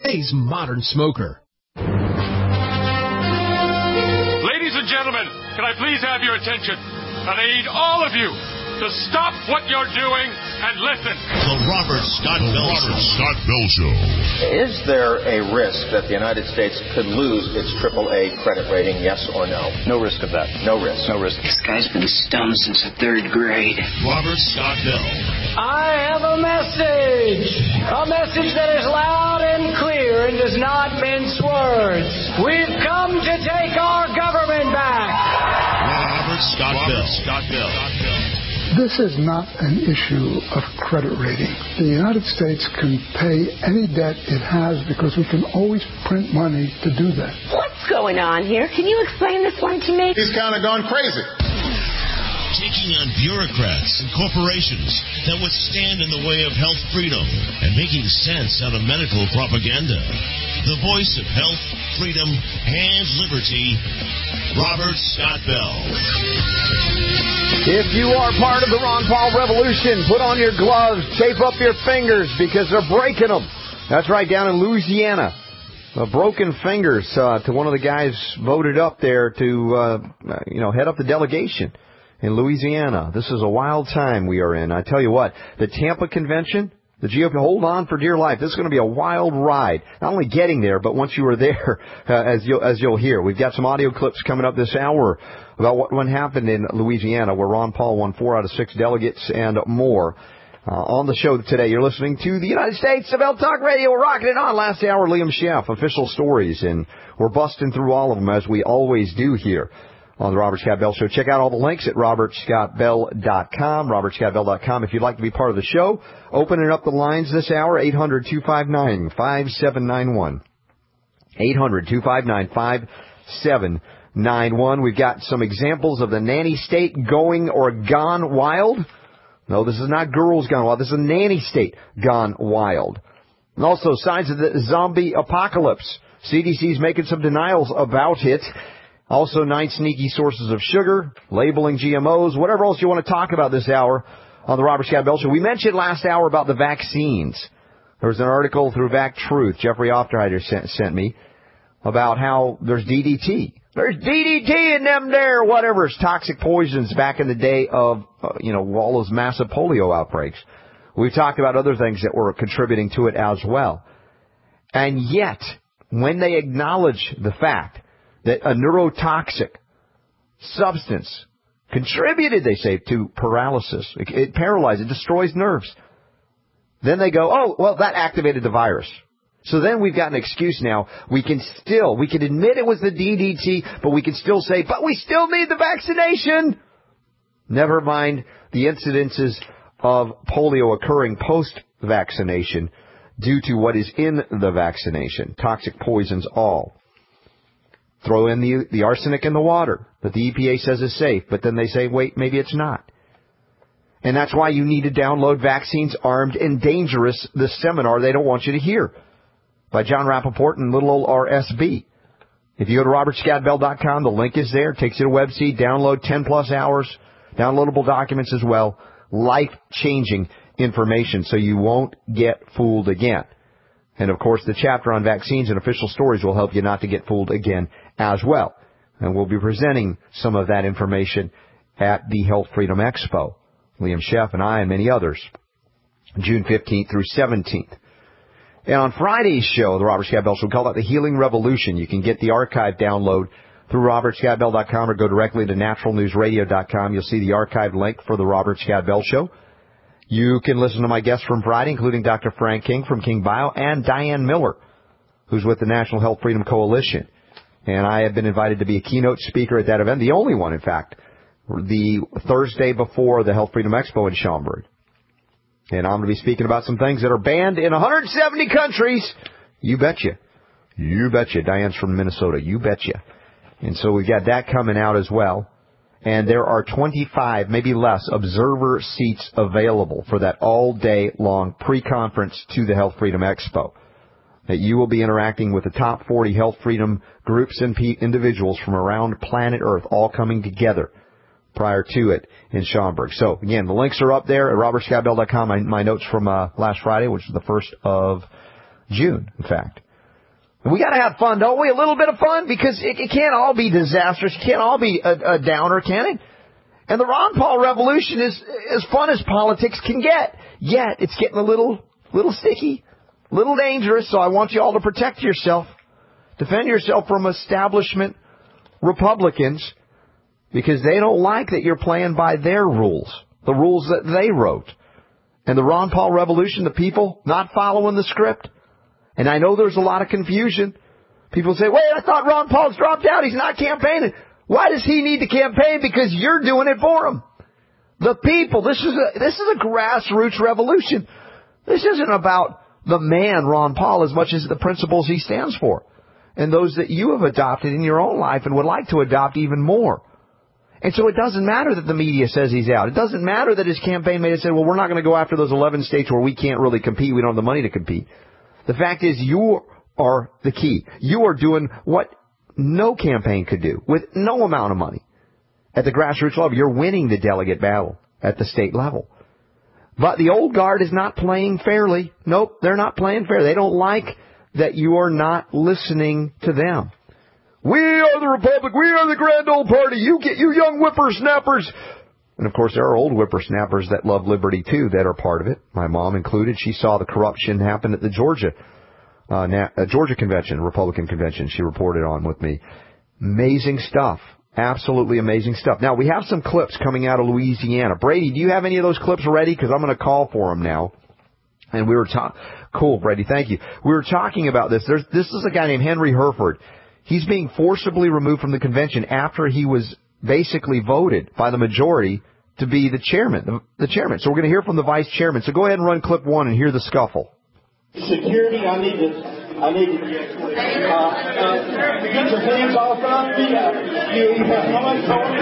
today's modern smoker. Ladies and gentlemen, can I please have your attention? And I need all of you to stop what you're doing and listen. The Robert Scott Bell Show. Is there a risk that the United States could lose its AAA credit rating, yes or no? No risk of that. No risk. No risk. This guy's been stoned since the 3rd grade. Robert Scott Bell. I have a message. A message that is loud and clear and does not mince words. We've come to take our government back. Robert Scott Bell. This is not an issue of credit rating. The United States can pay any debt it has because we can always print money to do that. What's going on here? Can you explain this one to me? He's kind of gone crazy. Taking on bureaucrats and corporations that would stand in the way of health freedom and making sense out of medical propaganda. The voice of health, freedom, and liberty, Robert Scott Bell. If you are part of the Ron Paul Revolution, put on your gloves, tape up your fingers because they're breaking them. That's right, down in Louisiana. Broken fingers to one of the guys voted up there to, head up the delegation in Louisiana. This is a wild time we are in. I tell you what, the Tampa Convention, the GOP, hold on for dear life. This is going to be a wild ride. Not only getting there, but once you are there, as you'll hear. We've got some audio clips coming up this hour about what happened in Louisiana, where Ron Paul won 4 out of 6 delegates and more. On the show today, you're listening to the United States of Health Talk Radio. We're rocking it on. Last hour, Liam Sheff, official stories, and we're busting through all of them as we always do here on the Robert Scott Bell Show. Check out all the links at robertscottbell.com, robertscottbell.com. If you'd like to be part of the show, opening up the lines this hour, 800-259-5791. 800-259-5791. We've got some examples of the nanny state going or gone wild. No, this is not girls gone wild. This is a nanny state gone wild. And also signs of the zombie apocalypse. CDC's making some denials about it. Also, 9 sneaky sources of sugar, labeling GMOs, whatever else you want to talk about this hour on the Robert Scott Bell Show. We mentioned last hour about the vaccines. There was an article through Vac Truth, Jeffrey Ofterhider sent me, about how there's DDT. There's DDT in them there, whatever's toxic poisons back in the day of, all those massive polio outbreaks. We've talked about other things that were contributing to it as well. And yet, when they acknowledge the fact that a neurotoxic substance contributed, they say, to paralysis, it paralyzes, it destroys nerves, then they go, oh, well, that activated the virus. So then we've got an excuse now. We can admit it was the DDT, but we can still say, but we still need the vaccination. Never mind the incidences of polio occurring post-vaccination due to what is in the vaccination. Toxic poisons all. Throw in the arsenic in the water that the EPA says is safe, but then they say, wait, maybe it's not. And that's why you need to download Vaccines Armed and Dangerous, the seminar they don't want you to hear, by John Rappaport and little old RSB. If you go to robertscottbell.com, the link is there. It takes you to a website. Download 10-plus hours, downloadable documents as well, life-changing information so you won't get fooled again. And, of course, the chapter on vaccines and official stories will help you not to get fooled again as well. And we'll be presenting some of that information at the Health Freedom Expo. Liam Sheff and I and many others, June 15th through 17th. And on Friday's show, the Robert Scott Bell Show, we call that the Healing Revolution. You can get the archive download through robertscottbell.com or go directly to naturalnewsradio.com. You'll see the archive link for the Robert Scott Bell Show. You can listen to my guests from Friday, including Dr. Frank King from King Bio and Diane Miller, who's with the National Health Freedom Coalition. And I have been invited to be a keynote speaker at that event, the only one, in fact, the Thursday before the Health Freedom Expo in Schaumburg. And I'm going to be speaking about some things that are banned in 170 countries. You betcha. You betcha. Diane's from Minnesota. You betcha. And so we've got that coming out as well. And there are 25, maybe less, observer seats available for that all-day-long pre-conference to the Health Freedom Expo. That you will be interacting with the top 40 health freedom groups and individuals from around planet Earth, all coming together prior to it in Schaumburg. So, again, the links are up there at robertscottbell.com. My notes from last Friday, which was the 1st of June, in fact. And we got to have fun, don't we? A little bit of fun, because it can't all be disastrous. It can't all be a downer, can it? And the Ron Paul revolution is as fun as politics can get. Yet it's getting a little sticky, a little dangerous. So I want you all to protect yourself, defend yourself from establishment Republicans, because they don't like that you're playing by their rules, the rules that they wrote. And the Ron Paul revolution, the people not following the script. And I know there's a lot of confusion. People say, wait, I thought Ron Paul's dropped out. He's not campaigning. Why does he need to campaign? Because you're doing it for him. The people. This is a grassroots revolution. This isn't about the man, Ron Paul, as much as the principles he stands for, and those that you have adopted in your own life and would like to adopt even more. And so it doesn't matter that the media says he's out. It doesn't matter that his campaign made it say, well, we're not going to go after those 11 states where we can't really compete. We don't have the money to compete. The fact is, you are the key. You are doing what no campaign could do with no amount of money. At the grassroots level, you're winning the delegate battle at the state level. But the old guard is not playing fairly. Nope, they're not playing fair. They don't like that you are not listening to them. We are the Republic. We are the grand old party. You young whippersnappers. And, of course, there are old whippersnappers that love liberty, too, that are part of it. My mom included. She saw the corruption happen at the Georgia convention, Republican convention. She reported on with me. Amazing stuff. Absolutely amazing stuff. Now, we have some clips coming out of Louisiana. Brady, do you have any of those clips ready? Because I'm going to call for them now. And we were cool, Brady, thank you. We were talking about this. This is a guy named Henry Herford. He's being forcibly removed from the convention after he was basically voted by the majority to be the chairman. The chairman. So we're going to hear from the vice chairman. So go ahead and run clip 1 and hear the scuffle. Security, I need to get your hands off of me. You have no authority.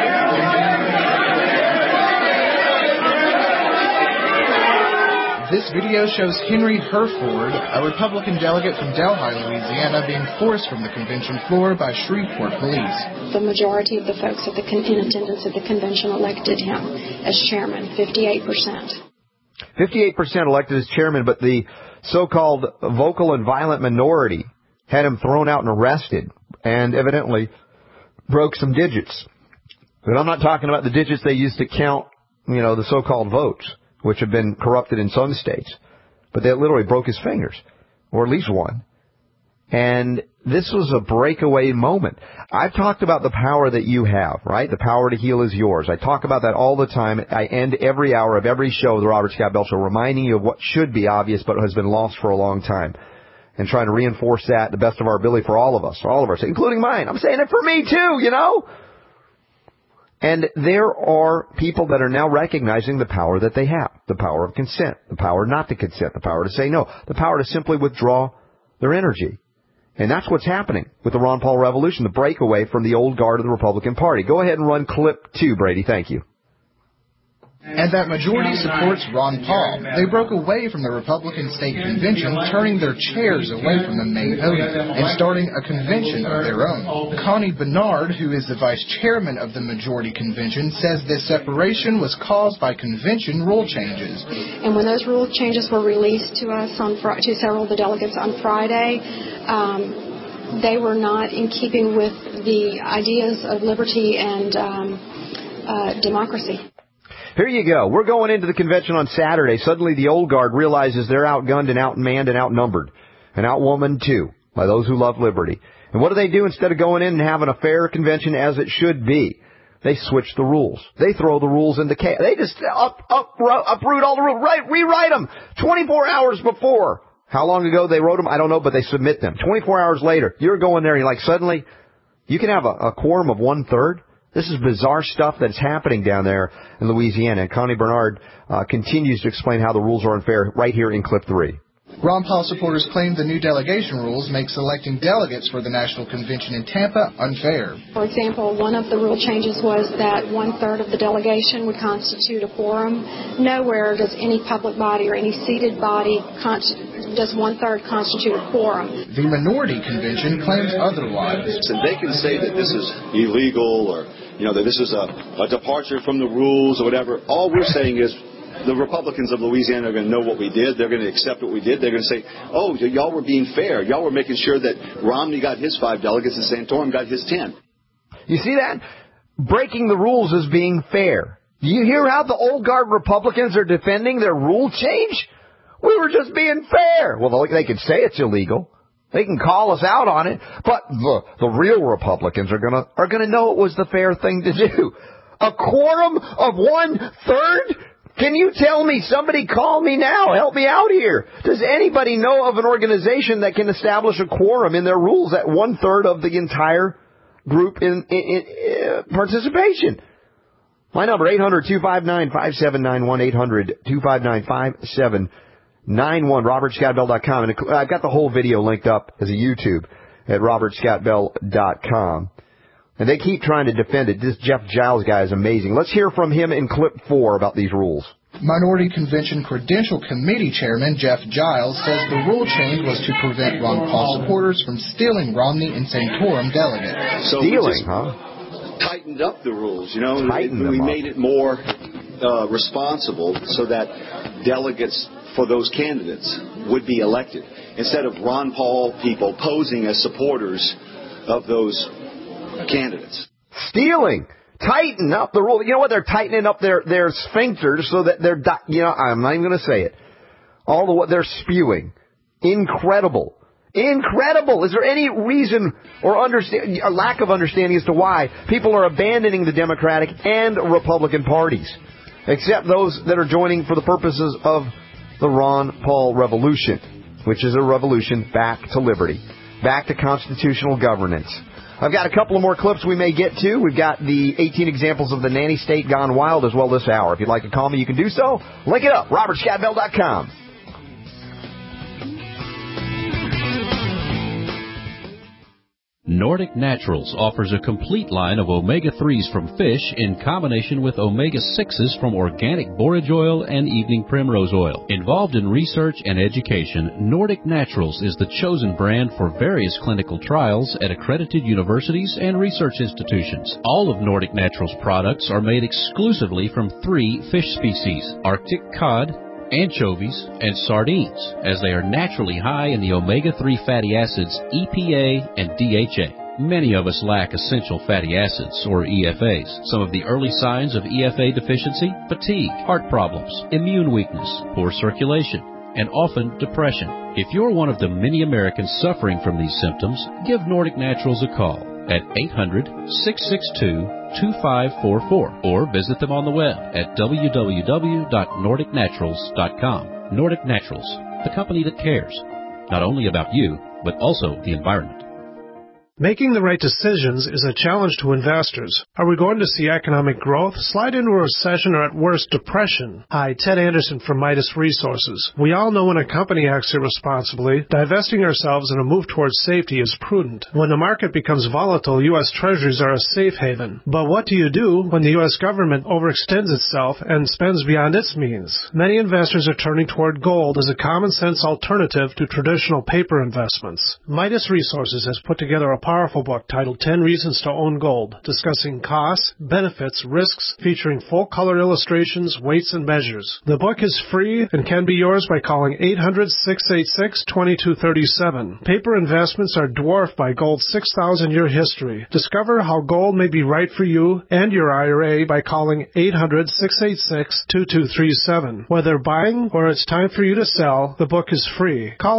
This video shows Henry Herford, a Republican delegate from Delhi, Louisiana, being forced from the convention floor by Shreveport police. The majority of the folks in attendance at the convention elected him as chairman, 58%. 58% elected as chairman, but the so-called vocal and violent minority had him thrown out and arrested, and evidently broke some digits. But I'm not talking about the digits they used to count, the so-called votes, which have been corrupted in some states. But they literally broke his fingers, or at least one. And this was a breakaway moment. I've talked about the power that you have, right? The power to heal is yours. I talk about that all the time. I end every hour of every show of the Robert Scott Bell Show reminding you of what should be obvious but has been lost for a long time, and trying to reinforce that to the best of our ability for all of us, including mine. I'm saying it for me too, And there are people that are now recognizing the power that they have, the power of consent, the power not to consent, the power to say no, the power to simply withdraw their energy. And that's what's happening with the Ron Paul revolution, the breakaway from the old guard of the Republican Party. Go ahead and run clip 2, Brady. Thank you. And that majority supports Ron Paul. They broke away from the Republican State Convention, turning their chairs away from the main podium and starting a convention of their own. Connie Bernard, who is the vice chairman of the majority convention, says this separation was caused by convention rule changes. And when those rule changes were released to us to several of the delegates on Friday, they were not in keeping with the ideas of liberty and democracy. Here you go. We're going into the convention on Saturday. Suddenly the old guard realizes they're outgunned and outmanned and outnumbered and outwomaned too by those who love liberty. And what do? Instead of going in and having a fair convention as it should be, they switch the rules. They throw the rules into chaos. They just uproot all the rules, rewrite them 24 hours before. How long ago they wrote them, I don't know, but they submit them. 24 hours later, you're going there and you're like, suddenly you can have a quorum of 1/3. This is bizarre stuff that's happening down there in Louisiana. And Connie Bernard continues to explain how the rules are unfair right here in clip 3. Ron Paul supporters claim the new delegation rules make selecting delegates for the National Convention in Tampa unfair. For example, one of the rule changes was that 1/3 of the delegation would constitute a quorum. Nowhere does any public body or any seated body does 1/3 constitute a quorum. The minority convention claims otherwise. And they can say that this is illegal or, that this is a departure from the rules or whatever. All we're saying is, the Republicans of Louisiana are going to know what we did. They're going to accept what we did. They're going to say, oh, y'all were being fair. Y'all were making sure that Romney got his 5 delegates and Santorum got his 10. You see that? Breaking the rules is being fair. Do you hear how the old guard Republicans are defending their rule change? We were just being fair. Well, they could say it's illegal. They can call us out on it, but the real Republicans are gonna know it was the fair thing to do. A quorum of 1/3? Can you tell me? Somebody call me now. Help me out here. Does anybody know of an organization that can establish a quorum in their rules at 1/3 of the entire group in participation? My number, 800-259-5791, 800-259-5791. RobertScottBell.com. And I've got the whole video linked up as a YouTube at RobertScottBell.com. And they keep trying to defend it. This Jeff Giles guy is amazing. Let's hear from him in clip 4 about these rules. Minority Convention Credential Committee Chairman Jeff Giles says the rule change was to prevent Ron Paul supporters from stealing Romney and Santorum delegates. So stealing, huh? Tightened up the rules, we made it more responsible so that delegates for those candidates would be elected, instead of Ron Paul people posing as supporters of those candidates. Stealing. Tighten up the rule. You know what? They're tightening up their sphincters so that they're, I'm not even going to say it. All the what they're spewing. Incredible. Incredible. Is there any reason or a lack of understanding as to why people are abandoning the Democratic and Republican parties, except those that are joining for the purposes of the Ron Paul revolution, which is a revolution back to liberty, back to constitutional governance. I've got a couple of more clips we may get to. We've got the 18 examples of the nanny state gone wild as well this hour. If you'd like to call me, you can do so. Link it up, RobertScottBell.com. Nordic Naturals offers a complete line of omega-3s from fish in combination with omega-6s from organic borage oil and evening primrose oil. Involved in research and education, Nordic Naturals is the chosen brand for various clinical trials at accredited universities and research institutions. All of Nordic Naturals products are made exclusively from 3 fish species: Arctic cod, anchovies, and sardines, as they are naturally high in the omega-3 fatty acids EPA and DHA. Many of us lack essential fatty acids, or EFAs. Some of the early signs of EFA deficiency: fatigue, heart problems, immune weakness, poor circulation, and often depression. If you're one of the many Americans suffering from these symptoms, give Nordic Naturals a call at 800-662-2544 or visit them on the web at www.nordicnaturals.com. Nordic Naturals, the company that cares, not only about you, but also the environment. Making the right decisions is a challenge to investors. Are we going to see economic growth, slide into a recession, or at worst, depression? Hi, Ted Anderson from Midas Resources. We all know when a company acts irresponsibly, divesting ourselves in a move towards safety is prudent. When the market becomes volatile, U.S. Treasuries are a safe haven. But what do you do when the U.S. government overextends itself and spends beyond its means? Many investors are turning toward gold as a common-sense alternative to traditional paper investments. Midas Resources has put together a powerful book titled 10 Reasons to Own Gold, discussing costs, benefits, risks, featuring full-color illustrations, weights, and measures. The book is free and can be yours by calling 800-686-2237. Paper investments are dwarfed by gold's 6,000-year history. Discover how gold may be right for you and your IRA by calling 800-686-2237. Whether buying or it's time for you to sell, the book is free. Call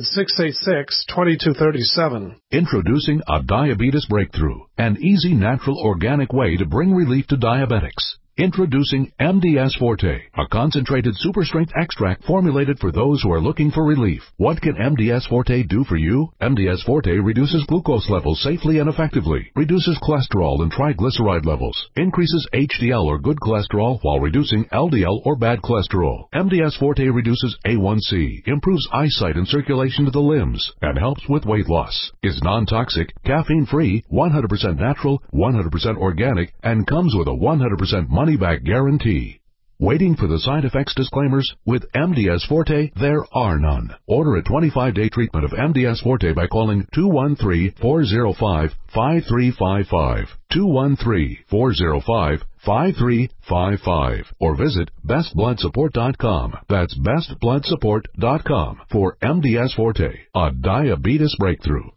800-686-2237. Introducing a diabetes breakthrough, an easy, natural, organic way to bring relief to diabetics. Introducing MDS Forte, a concentrated super-strength extract formulated for those who are looking for relief. What can MDS Forte do for you? MDS Forte reduces glucose levels safely and effectively, reduces cholesterol and triglyceride levels, increases HDL or good cholesterol while reducing LDL or bad cholesterol. MDS Forte reduces A1C, improves eyesight and circulation to the limbs, and helps with weight loss. Is non-toxic, caffeine-free, 100% natural, 100% organic, and comes with a 100% money-back guarantee. Waiting for the side effects disclaimers? With MDS Forte, there are none. Order a 25-day treatment of MDS Forte by calling 213-405-5355. 213-405-5355. 888-866-5355 or visit bestbloodsupport.com. That's bestbloodsupport.com for MDS Forte, a diabetes breakthrough.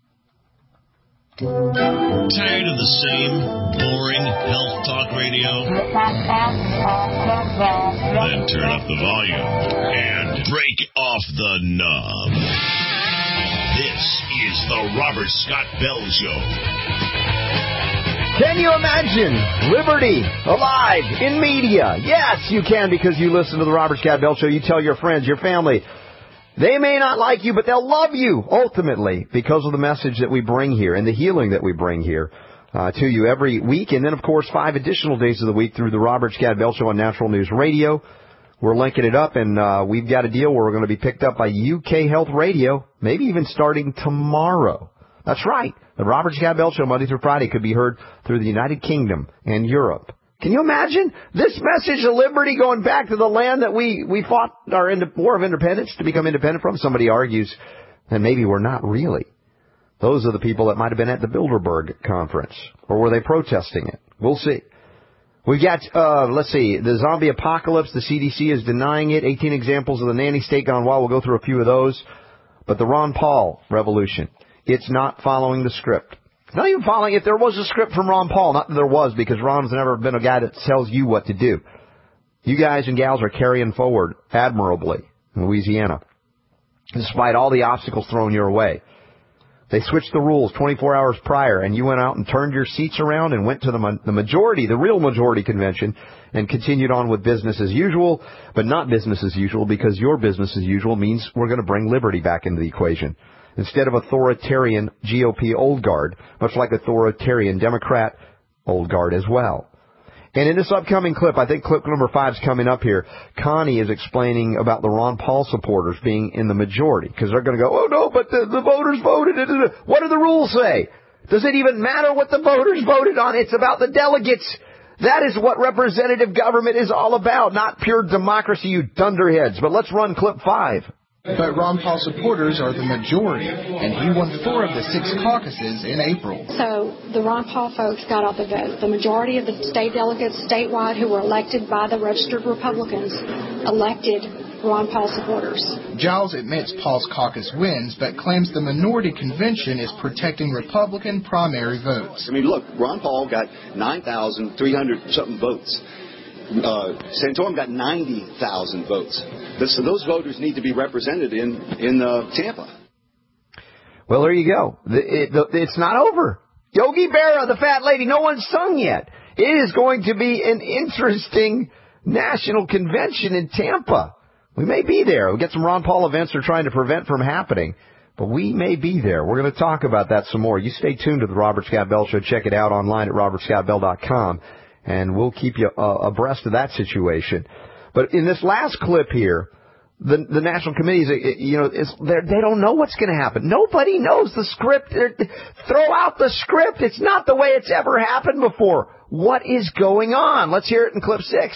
Tired of the same boring health talk radio? Then turn up the volume and break off the knob. This is the Robert Scott Bell Show. Can you imagine liberty alive in media? Yes, you can, because you listen to the Robert Scott Bell Show. You tell your friends, your family. They may not like you, but they'll love you, ultimately, because of the message that we bring here and the healing that we bring here to you every week. And then, of course, 5 additional days of the week through the Robert Scott Bell Show on Natural News Radio. We're linking it up, and we've got a deal where we're going to be picked up by UK Health Radio, maybe even starting tomorrow. That's right. The Robert Scott Bell Show, Monday through Friday, could be heard through the United Kingdom and Europe. Can you imagine this message of liberty going back to the land that we fought our war of independence to become independent from? Somebody argues, and maybe we're not really. Those are the people that might have been at the Bilderberg conference. Or were they protesting it? We'll see. We've got, let's see, the zombie apocalypse. The CDC is denying it. 18 examples of the nanny state gone wild. We'll go through a few of those. But the Ron Paul revolution, it's not following the script. It's not even following. If there was a script from Ron Paul, not that there was, because Ron's never been a guy that tells you what to do. You guys and gals are carrying forward admirably in Louisiana, despite all the obstacles thrown your way. They switched the rules 24 hours prior, and you went out and turned your seats around and went to the majority, the real majority convention, and continued on with business as usual, but not business as usual, because your business as usual means we're going to bring liberty back into the equation. Instead of authoritarian GOP old guard, much like authoritarian Democrat old guard as well. And in this upcoming clip, I think clip number 5 is coming up here, Connie is explaining about the Ron Paul supporters being in the majority, because they're going to go, oh no, but the voters voted. What do the rules say? Does it even matter what the voters voted on? It's about the delegates. That is what representative government is all about, not pure democracy, you dunderheads. But let's run clip 5. But Ron Paul supporters are the majority, and he won 4 of the 6 caucuses in April. So the Ron Paul folks got out the vote. The majority of the state delegates statewide who were elected by the registered Republicans elected Ron Paul supporters. Giles admits Paul's caucus wins, but claims the minority convention is protecting Republican primary votes. I mean, look, Ron Paul got 9,300-something votes. Santorum got 90,000 votes. So those voters need to be represented in Tampa. Well, there you go. It's not over. Yogi Berra, the fat lady, no one's sung yet. It is going to be an interesting national convention in Tampa. We may be there. We'll get some Ron Paul events they're trying to prevent from happening. But we may be there. We're going to talk about that some more. You stay tuned to the Robert Scott Bell Show. Check it out online at robertscottbell.com. And we'll keep you abreast of that situation. But in this last clip here, the national committees, they don't know what's going to happen. Nobody knows the script. Throw out the script. It's not the way it's ever happened before. What is going on? Let's hear it in clip 6.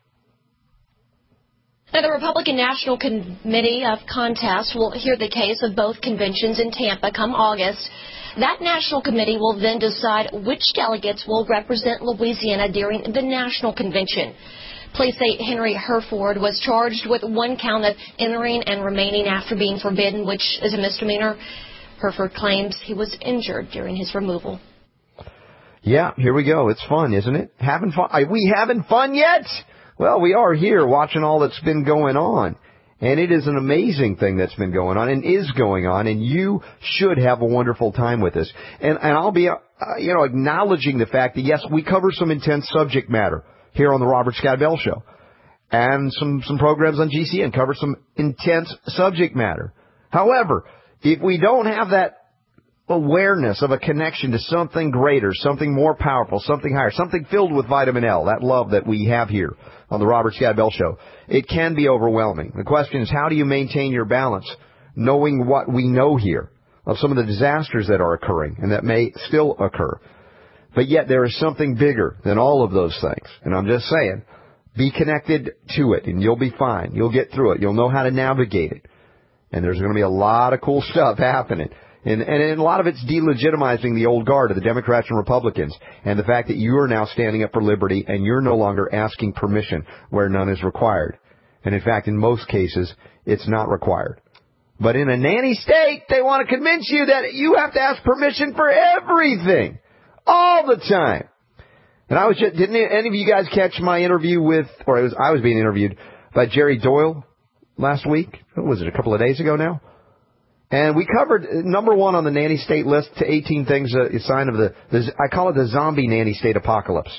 Now, the Republican National Committee of Contest will hear the case of both conventions in Tampa come August. That national committee will then decide which delegates will represent Louisiana during the national convention. Police say Henry Herford was charged with 1 count of entering and remaining after being forbidden, which is a misdemeanor. Herford claims he was injured during his removal. Yeah, here we go. It's fun, isn't it? Having fun? Are we having fun yet? Well, we are here watching all that's been going on. And it is an amazing thing that's been going on and is going on, and you should have a wonderful time with us. And I'll be, acknowledging the fact that, yes, we cover some intense subject matter here on the Robert Scott Bell Show. And some programs on GCN cover some intense subject matter. However, if we don't have that awareness of a connection to something greater, something more powerful, something higher, something filled with vitamin L, that love that we have here on the Robert Scott Bell Show, it can be overwhelming. The question is, how do you maintain your balance, knowing what we know here of some of the disasters that are occurring and that may still occur? But yet there is something bigger than all of those things. And I'm just saying, be connected to it and you'll be fine. You'll get through it. You'll know how to navigate it. And there's going to be a lot of cool stuff happening And a lot of it's delegitimizing the old guard of the Democrats and Republicans, and the fact that you are now standing up for liberty and you're no longer asking permission where none is required. And in fact, in most cases, it's not required. But in a nanny state, they want to convince you that you have to ask permission for everything, all the time. And didn't any of you guys catch my interview I was being interviewed by Jerry Doyle last week? What was it, a couple of days ago now? And we covered number one on the nanny state list to 18 things, a sign of I call it the zombie nanny state apocalypse.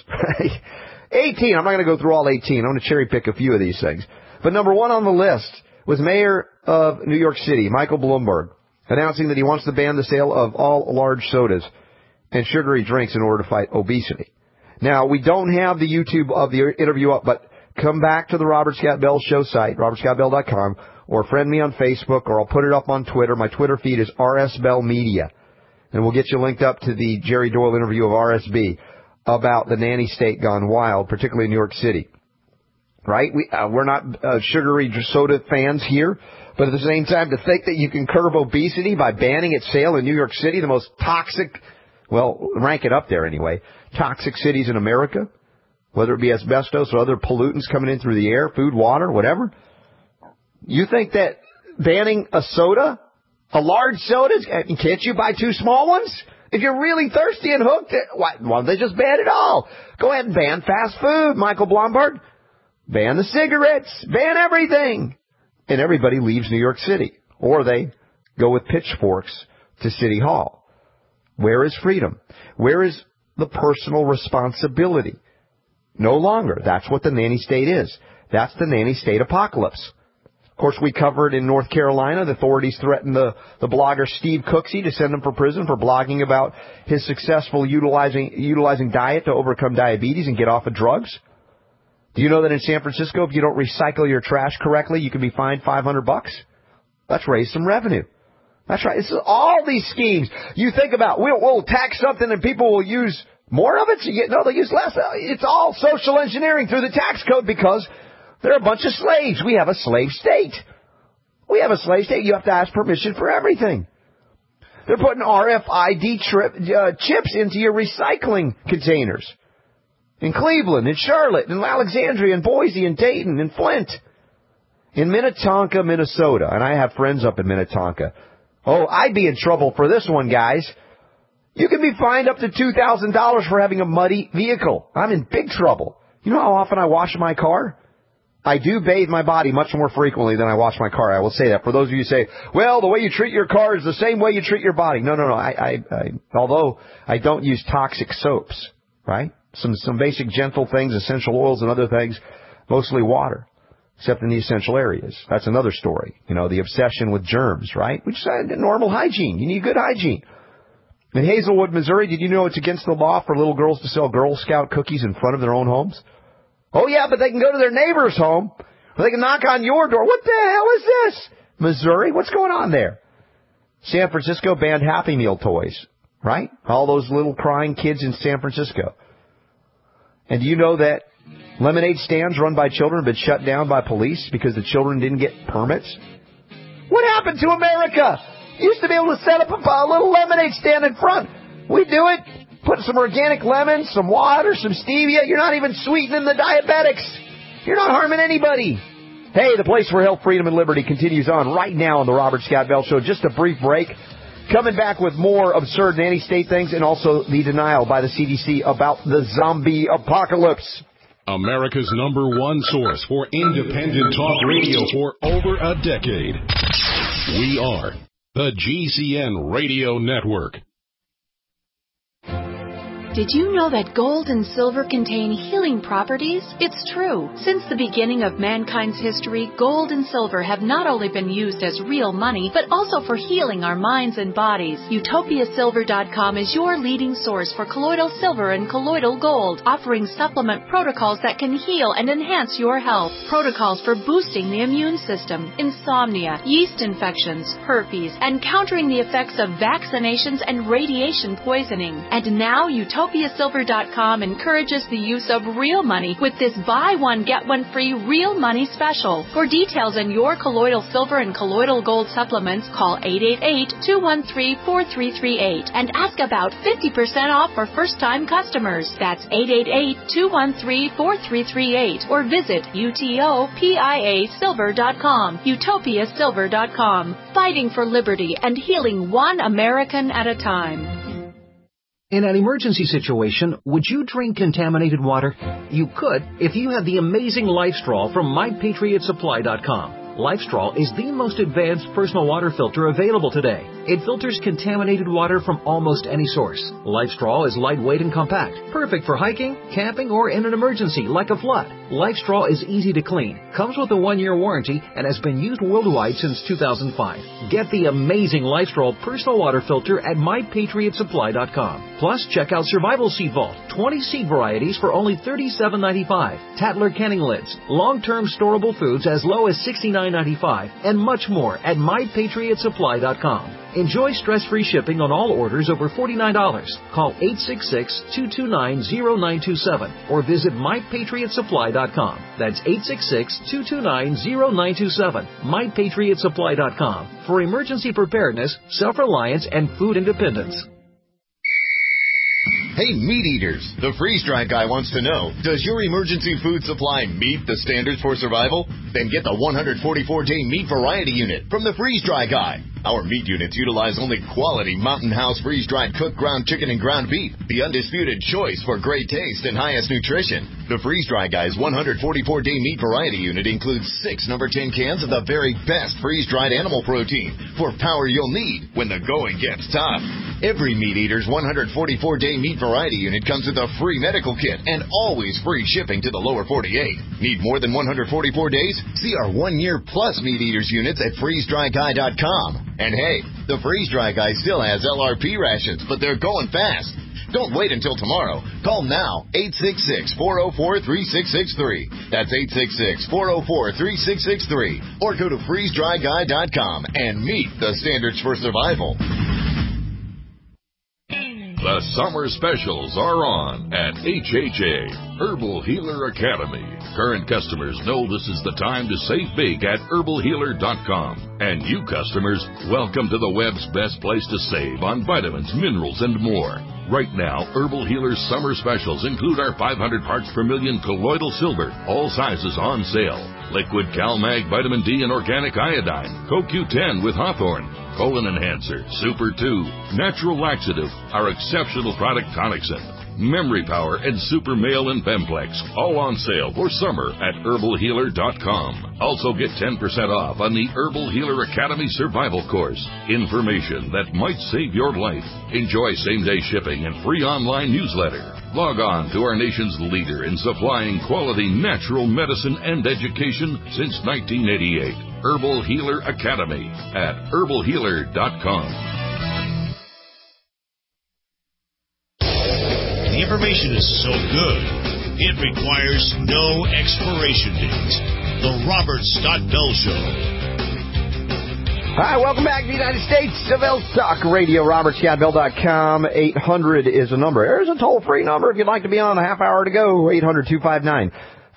18, I'm not going to go through all 18. I'm going to cherry pick a few of these things. But number one on the list was Mayor of New York City, Michael Bloomberg, announcing that he wants to ban the sale of all large sodas and sugary drinks in order to fight obesity. Now, we don't have the YouTube of the interview up, but come back to the Robert Scott Bell Show site, robertscottbell.com, or friend me on Facebook, or I'll put it up on Twitter. My Twitter feed is RSBell Media, and we'll get you linked up to the Jerry Doyle interview of RSB about the nanny state gone wild, particularly in New York City. Right? We're not sugary soda fans here, but at the same time, to think that you can curb obesity by banning its sale in New York City, the most toxic, well, rank it up there anyway, toxic cities in America, whether it be asbestos or other pollutants coming in through the air, food, water, whatever. You think that banning a soda, a large soda, can't you buy two small ones? If you're really thirsty and hooked, why don't they just ban it all? Go ahead and ban fast food, Michael Bloomberg. Ban the cigarettes. Ban everything. And everybody leaves New York City. Or they go with pitchforks to City Hall. Where is freedom? Where is the personal responsibility? No longer. That's what the nanny state is. That's the nanny state apocalypse. Of course, we covered in North Carolina, the authorities threatened the blogger Steve Cooksey to send him for prison for blogging about his successful utilizing diet to overcome diabetes and get off of drugs. Do you know that in San Francisco, if you don't recycle your trash correctly, you can be fined $500? Let's raise some revenue. That's right. It's all these schemes. You think about, we'll tax something and people will use more of it. No, they'll use less. It's all social engineering through the tax code because they're a bunch of slaves. We have a slave state. We have a slave state. You have to ask permission for everything. They're putting RFID chips into your recycling containers. In Cleveland, in Charlotte, in Alexandria, in Boise, in Dayton, in Flint, in Minnetonka, Minnesota. And I have friends up in Minnetonka. Oh, I'd be in trouble for this one, guys. You can be fined up to $2,000 for having a muddy vehicle. I'm in big trouble. You know how often I wash my car? I do bathe my body much more frequently than I wash my car. I will say that. For those of you who say, well, the way you treat your car is the same way you treat your body. No. Although I don't use toxic soaps, right? Some basic gentle things, essential oils and other things, mostly water, except in the essential areas. That's another story. You know, the obsession with germs, right? Which is normal hygiene. You need good hygiene. In Hazelwood, Missouri, did you know it's against the law for little girls to sell Girl Scout cookies in front of their own homes? Oh, yeah, but they can go to their neighbor's home, or they can knock on your door. What the hell is this? Missouri? What's going on there? San Francisco banned Happy Meal toys, right? All those little crying kids in San Francisco. And do you know that lemonade stands run by children have been shut down by police because the children didn't get permits? What happened to America? You used to be able to set up a little lemonade stand in front. We do it. Put some organic lemons, some water, some stevia. You're not even sweetening the diabetics. You're not harming anybody. Hey, the place for health, freedom, and liberty continues on right now on the Robert Scott Bell Show. Just a brief break. Coming back with more absurd nanny-state things and also the denial by the CDC about the zombie apocalypse. America's #1 source for independent talk radio for over a decade. We are the GCN Radio Network. Did you know that gold and silver contain healing properties? It's true. Since the beginning of mankind's history, gold and silver have not only been used as real money, but also for healing our minds and bodies. UtopiaSilver.com is your leading source for colloidal silver and colloidal gold, offering supplement protocols that can heal and enhance your health. Protocols for boosting the immune system, insomnia, yeast infections, herpes, and countering the effects of vaccinations and radiation poisoning. And now Utopia UtopiaSilver.com encourages the use of real money with this buy one, get one free real money special. For details on your colloidal silver and colloidal gold supplements, call 888-213-4338 and ask about 50% off for first-time customers. That's 888-213-4338 or visit UTOPIASilver.com. UtopiaSilver.com. Fighting for liberty and healing one American at a time. In an emergency situation, would you drink contaminated water? You could if you had the amazing LifeStraw from MyPatriotSupply.com. LifeStraw is the most advanced personal water filter available today. It filters contaminated water from almost any source. LifeStraw is lightweight and compact, perfect for hiking, camping, or in an emergency like a flood. LifeStraw is easy to clean, comes with a 1-year warranty, and has been used worldwide since 2005. Get the amazing LifeStraw personal water filter at MyPatriotSupply.com. Plus, check out Survival Seed Vault, 20 seed varieties for only $37.95. Tatler canning lids, long-term storable foods as low as $69.95, and much more at MyPatriotSupply.com. Enjoy stress-free shipping on all orders over $49. Call 866-229-0927 or visit MyPatriotSupply.com. That's 866-229-0927. MyPatriotSupply.com for emergency preparedness, self-reliance, and food independence. Hey, meat eaters, the freeze-dry guy wants to know, does your emergency food supply meet the standards for survival? Then get the 144-day meat variety unit from the freeze-dry guy. Our meat units utilize only quality Mountain House freeze-dried cooked ground chicken and ground beef, the undisputed choice for great taste and highest nutrition. The freeze-dry guy's 144-day meat variety unit includes 6 number 10 cans of the very best freeze-dried animal protein for power you'll need when the going gets tough. Every meat eater's 144-day meat variety unit comes with a free medical kit and always free shipping to the lower 48. Need more than 144 days? See our 1-year plus meat eaters units at freezedryguy.com. And hey, the freeze-dry guy still has LRP rations, but they're going fast. Don't wait until tomorrow. Call now, 866-404-3663. That's 866-404-3663. Or go to freezedryguy.com and meet the standards for survival. The summer specials are on at HHA, Herbal Healer Academy. Current customers know this is the time to save big at herbalhealer.com. And you customers, welcome to the web's best place to save on vitamins, minerals, and more. Right now, Herbal Healer's summer specials include our 500 parts per million colloidal silver, all sizes on sale. Liquid CalMag Vitamin D and Organic Iodine, CoQ10 with Hawthorne, Colon Enhancer, Super 2, Natural Laxative, our exceptional product Tonicsyn, Memory Power, and Super Male and Bemplex, all on sale for summer at herbalhealer.com. Also get 10% off on the Herbal Healer Academy Survival Course. Information that might save your life. Enjoy same-day shipping and free online newsletter. Log on to our nation's leader in supplying quality natural medicine and education since 1988. Herbal Healer Academy at herbalhealer.com. The information is so good, it requires no expiration date. The Robert Scott Bell Show. Hi, welcome back to the United States of Health Talk Radio. RobertScottBell.com. 800 is the number. There's a toll-free number if you'd like to be on. A half hour to go. 800-259-5791.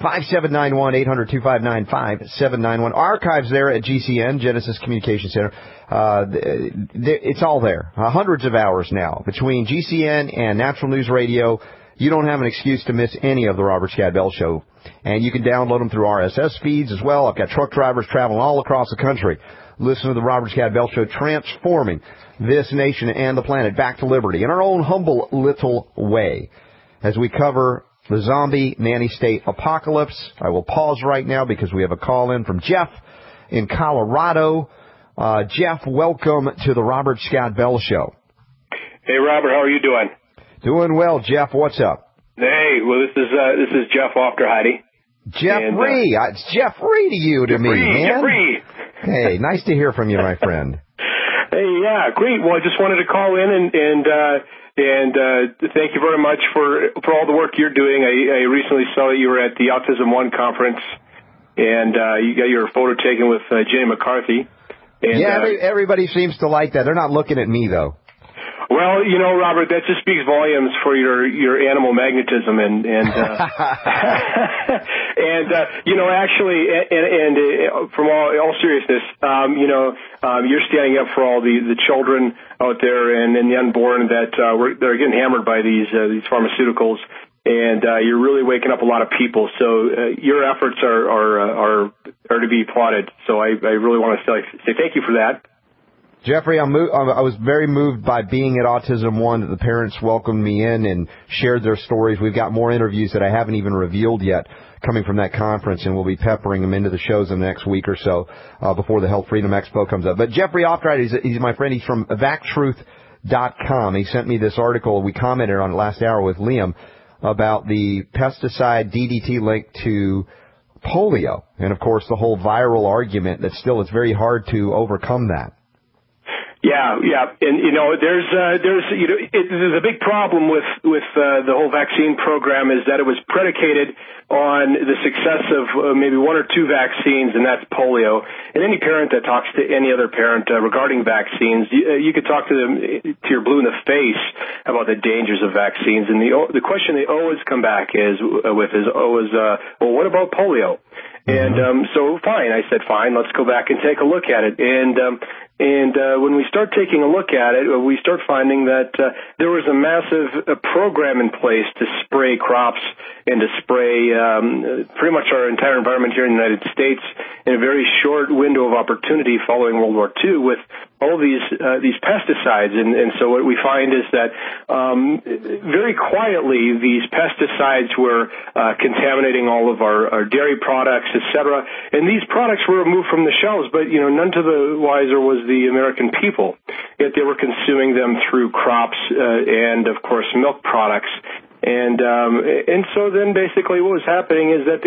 800-259-5791. Archives there at GCN, Genesis Communication Center. It's all there. Hundreds of hours now. Between GCN and Natural News Radio, you don't have an excuse to miss any of the Robert Scott Bell Show. And you can download them through RSS feeds as well. I've got truck drivers traveling all across the country. Listen to the Robert Scott Bell Show, transforming this nation and the planet back to liberty in our own humble little way. As we cover the zombie nanny state apocalypse, I will pause right now because we have a call in from Jeff in Colorado. Jeff, welcome to the Robert Scott Bell Show. Hey, Robert, how are you doing? Doing well, Jeff. What's up? Hey, well, this is Jeff Aufderheide. Jeffrey. It's Jeffrey to you, to me, man. Jeffrey. Hey, nice to hear from you, my friend. Hey, yeah, great. Well, I just wanted to call in and thank you very much for all the work you're doing. I recently saw that you were at the Autism One conference, and you got your photo taken with Jenny McCarthy. And, yeah, everybody seems to like that. They're not looking at me, though. Well, Robert, that just speaks volumes for your animal magnetism and actually, from all seriousness, you're standing up for all the children out there and the unborn that are getting hammered by these pharmaceuticals, and you're really waking up a lot of people. So your efforts are to be applauded. So I really want to say thank you for that. Jeffrey, I was very moved by being at Autism One that the parents welcomed me in and shared their stories. We've got more interviews that I haven't even revealed yet coming from that conference, and we'll be peppering them into the shows in the next week or so before the Health Freedom Expo comes up. But Jeffrey Oftright, he's my friend. He's from VacTruth.com. He sent me this article. We commented on it last hour with Liam about the pesticide DDT linked to polio, and of course the whole viral argument that still it's very hard to overcome that. Yeah, and there's a big problem with the whole vaccine program is that it was predicated on the success of maybe one or two vaccines, and that's polio. And any parent that talks to any other parent regarding vaccines, you could talk to them to your blue in the face about the dangers of vaccines. And the question they always come back well, what about polio? And so fine, I said fine, let's go back and take a look at it. And when we start taking a look at it, we start finding that there was a massive program in place to spray crops and to spray pretty much our entire environment here in the United States in a very short window of opportunity following World War II with all these pesticides. And so what we find is that very quietly these pesticides were contaminating all of our dairy products, etc. And these products were removed from the shelves, but none to the wiser was the American people. Yet they were consuming them through crops and, of course, milk products. And so then basically what was happening is that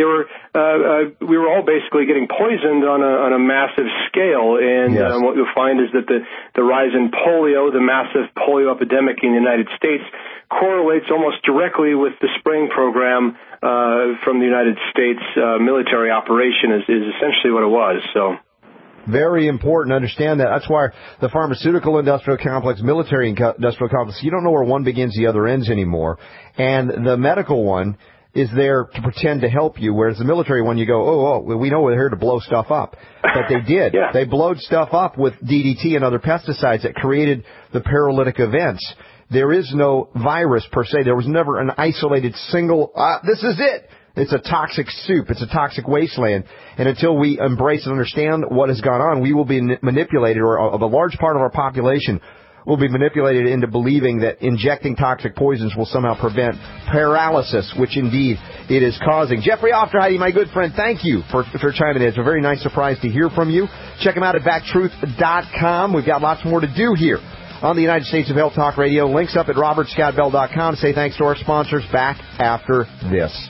we were all basically getting poisoned on a massive scale. And what you'll find is that the rise in polio, the massive polio epidemic in the United States, correlates almost directly with the spraying program from the United States military operation is essentially what it was. So. Very important to understand that. That's why the pharmaceutical industrial complex, military industrial complex, you don't know where one begins, the other ends anymore. And the medical one is there to pretend to help you, whereas the military one, you go, we know we're here to blow stuff up. But they did. Yeah. They blowed stuff up with DDT and other pesticides that created the paralytic events. There is no virus per se. There was never an isolated single, this is it. It's a toxic soup. It's a toxic wasteland. And until we embrace and understand what has gone on, we will be manipulated, or a large part of our population will be manipulated into believing that injecting toxic poisons will somehow prevent paralysis, which indeed it is causing. Jeffrey Oftright, my good friend, thank you for chiming in. It's a very nice surprise to hear from you. Check him out at VacTruth.com. We've got lots more to do here on the United States of Health Talk Radio. Links up at RobertScottBell.com. Say thanks to our sponsors. Back after this.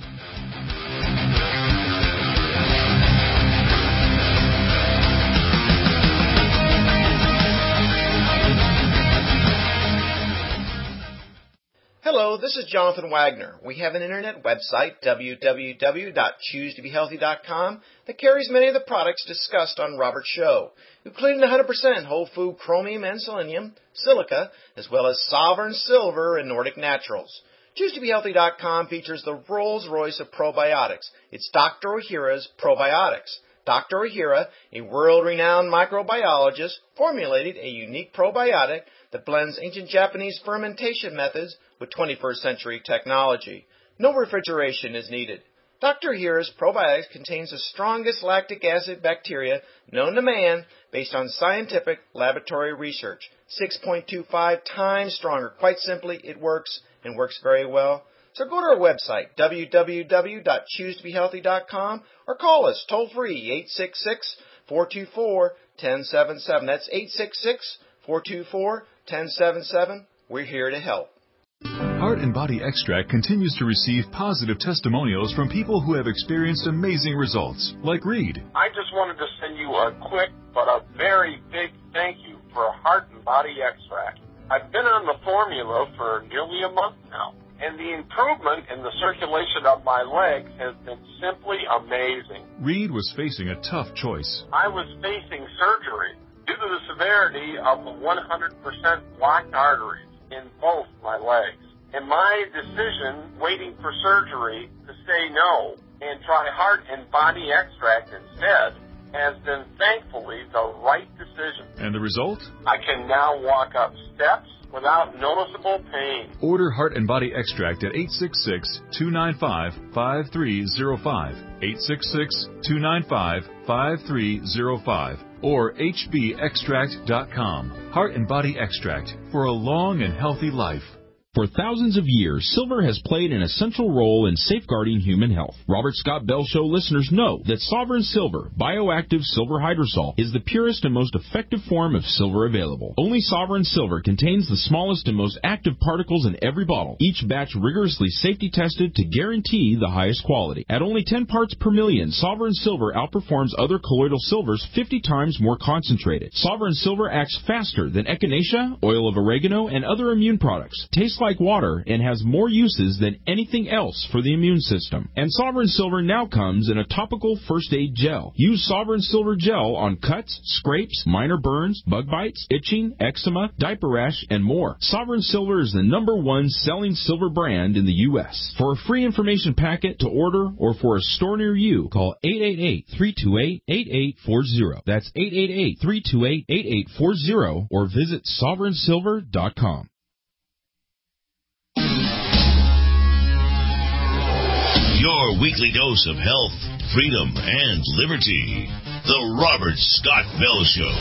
Hello, this is Jonathan Wagner. We have an internet website, www.choosetobehealthy.com, that carries many of the products discussed on Robert's show, including 100% whole food chromium and selenium, silica, as well as Sovereign Silver and Nordic Naturals. ChooseToBeHealthy.com features the Rolls-Royce of probiotics. It's Dr. Ohhira's Probiotics. Dr. Ohhira, a world-renowned microbiologist, formulated a unique probiotic that blends ancient Japanese fermentation methods with 21st century technology. No refrigeration is needed. Dr. Ohhira's Probiotics contains the strongest lactic acid bacteria known to man based on scientific laboratory research. 6.25 times stronger. Quite simply, it works and works very well. So go to our website, www.choosetobehealthy.com, or call us toll-free, 866-424-1077. That's 866-424-1077. We're here to help. Heart and Body Extract continues to receive positive testimonials from people who have experienced amazing results, like Reed. I just wanted to send you a quick but a very big thank you for Heart and Body Extract. I've been on the formula for nearly a month now, and the improvement in the circulation of my legs has been simply amazing. Reed was facing a tough choice. I was facing surgery, due to the severity of the 100% blocked arteries in both my legs. And my decision, waiting for surgery, to say no and try heart and body extract instead, has been thankfully the right decision. And the result? I can now walk up steps without noticeable pain. Order Heart and Body Extract at 866-295-5305, 866-295-5305, or hbextract.com. Heart and Body Extract for a long and healthy life. For thousands of years, silver has played an essential role in safeguarding human health. Robert Scott Bell Show listeners know that Sovereign Silver, bioactive silver hydrosol, is the purest and most effective form of silver available. Only Sovereign Silver contains the smallest and most active particles in every bottle, each batch rigorously safety tested to guarantee the highest quality. At only 10 parts per million, Sovereign Silver outperforms other colloidal silvers 50 times more concentrated. Sovereign Silver acts faster than echinacea, oil of oregano, and other immune products. Tastes like water and has more uses than anything else for the immune system. And Sovereign Silver now comes in a topical first aid gel. Use Sovereign Silver gel on cuts, scrapes, minor burns, bug bites, itching, eczema, diaper rash, and more. Sovereign Silver is the #1 selling silver brand in the U.S. For a free information packet to order or for a store near you, call 888-328-8840. That's 888-328-8840 or visit sovereignsilver.com. Your weekly dose of health, freedom, and liberty. The Robert Scott Bell Show.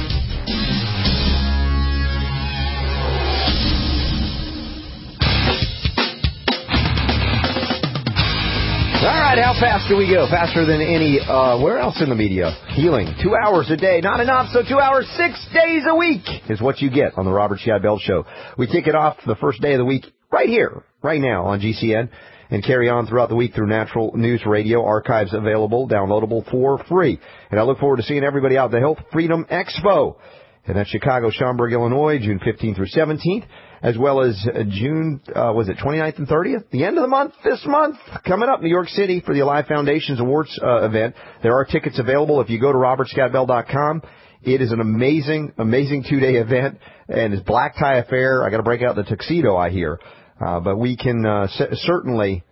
All right, how fast do we go? Faster than any, where else in the media? Healing. 2 hours a day. Not enough, so 2 hours, 6 days a week is what you get on the Robert Scott Bell Show. We kick it off the first day of the week right here, right now on GCN. And carry on throughout the week through Natural News Radio. Archives available, downloadable for free. And I look forward to seeing everybody out at the Health Freedom Expo. And that's Chicago, Schaumburg, Illinois, June 15th through 17th. As well as June, 29th and 30th? The end of the month, this month. Coming up, New York City for the Alive Foundation's awards event. There are tickets available if you go to robertscottbell.com. It is an amazing, amazing 2-day event. And it's black tie affair. I got to break out the tuxedo, I hear. But we can certainly